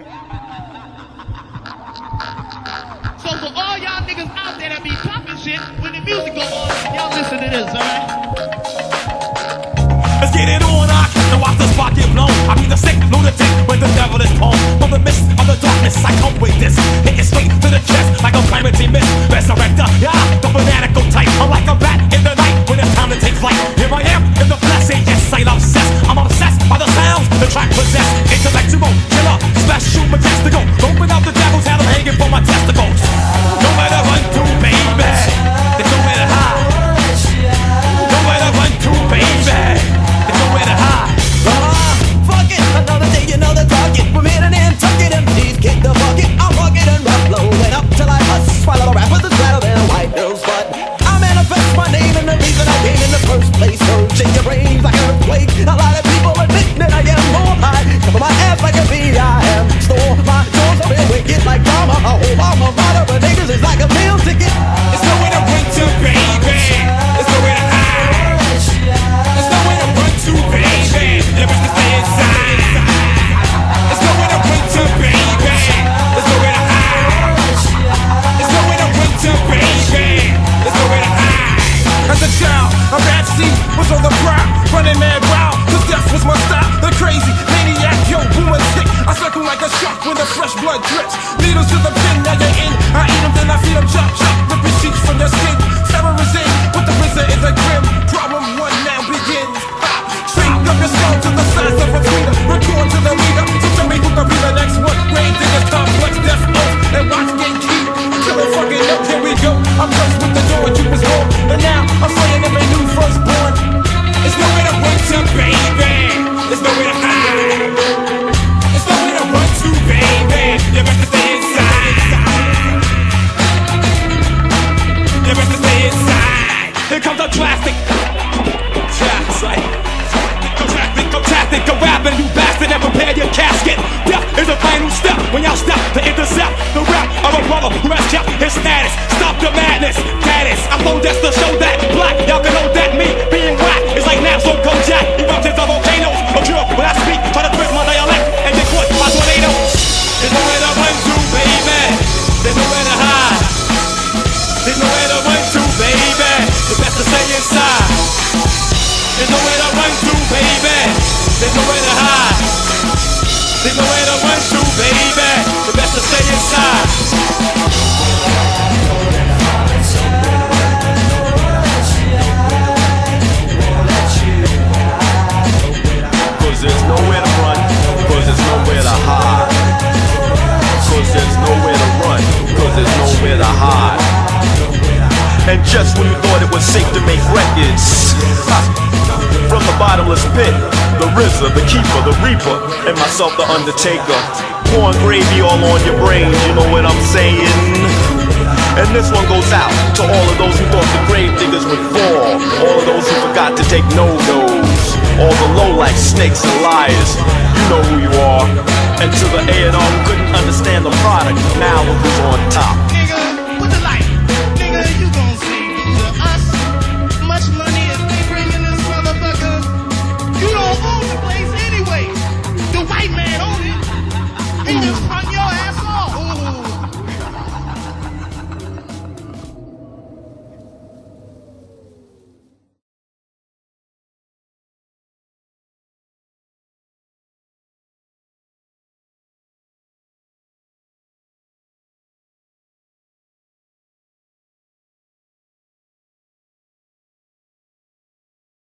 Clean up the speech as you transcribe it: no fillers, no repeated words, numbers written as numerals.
So for all y'all niggas out there that be popping shit, when the music go on, y'all listen to this, alright? Let's get it on, I can't watch the spot get blown. I be the sick lunatic when the devil is home. From the mist of the darkness, I come with this. Hitting straight to the chest like a calamity mist. Resurrector, yeah, the fanatical type. I'm like a bat in the night when it's time to take flight. Here I am in the flesh, and yes, I'm obsessed. I'm obsessed by the sounds the track possess. Intellectual, killer, special, majestical. Open up the devil's head, I'm hanging for my testicles. Nowhere to run to, baby. There's nowhere to hide. Nowhere to run to, baby. Nowhere to hide. Fuck it, another day, another target. We're in and tuck it and please kick the bucket. I'll rock it and rock low and up till I bust. Swallow the rappers is flatter than a white girl's butt. I manifest my name and the reason I came in the first place. Surge in your brains like an earthquake. A lot of people admit that I am more high. Cover my ass like a bee, I am. Store my doors are real wicked like drama. A whole armor rider for niggas is like a meal ticket. There's nowhere to run to, baby. There's nowhere to hide. There's nowhere to run to, baby. You must stay inside. There's nowhere to run to, baby. There's nowhere to hide. There's nowhere to run to, baby. There's nowhere to hide. As a child, a bad seed was on the prowl, running mad wild, cause death was my style. The crazy maniac, yo, boom and sick. I circle like a shark when the fresh blood drips. Needles to the pin, now you're in. I eat them, then I feed them, chop, chop. Ripping sheets from your skin. Terror is in, but the RZA is a grim. Problem one now begins. Straight up your skull to the size of a tweeter. Record to the leader, so tell me who can be the next one. Rain diggers, complex, death note, and watch gatekeep. Till the fucking up, here we go. I'm close with the door, you was born. And now I'm slaying them a new firstborn. There's nowhere to run to, baby. There's nowhere to hide. There's nowhere to run to, baby. You better stay inside. You better stay inside. Here comes the drastic. That's right. Go drastic, go rapping, you bastard, and prepare your casket. Death is a final step when y'all step to intercept the rap of a brother who has kept his status. Stop the madness, caddis. I flow just to show that black. Y'all can know that me being whack is like Nassau Kojak. Eruptions of volcanoes. A drill when I speak, try to twist my dialect and get caught by tornadoes. There's nowhere to run to, baby. There's nowhere to hide. There's nowhere to run to, baby. The best to stay inside. There's nowhere to run to, baby. There's nowhere to hide. There's nowhere to run to, baby. The best to stay inside. Cause there's nowhere to run, cause there's nowhere to hide. Cause there's nowhere to run, cause there's nowhere to hide. And just when you thought it was safe to make records, from the bottomless pit, the RZA, the keeper, the reaper, and myself, the undertaker. Pouring gravy all on your brains, you know what I'm saying? And this one goes out to all of those who thought the grave diggers would fall, all of those who forgot to take no-nos, all the low-life snakes and liars. You know who you are. And to the A&R who couldn't understand the product, now look who's on top.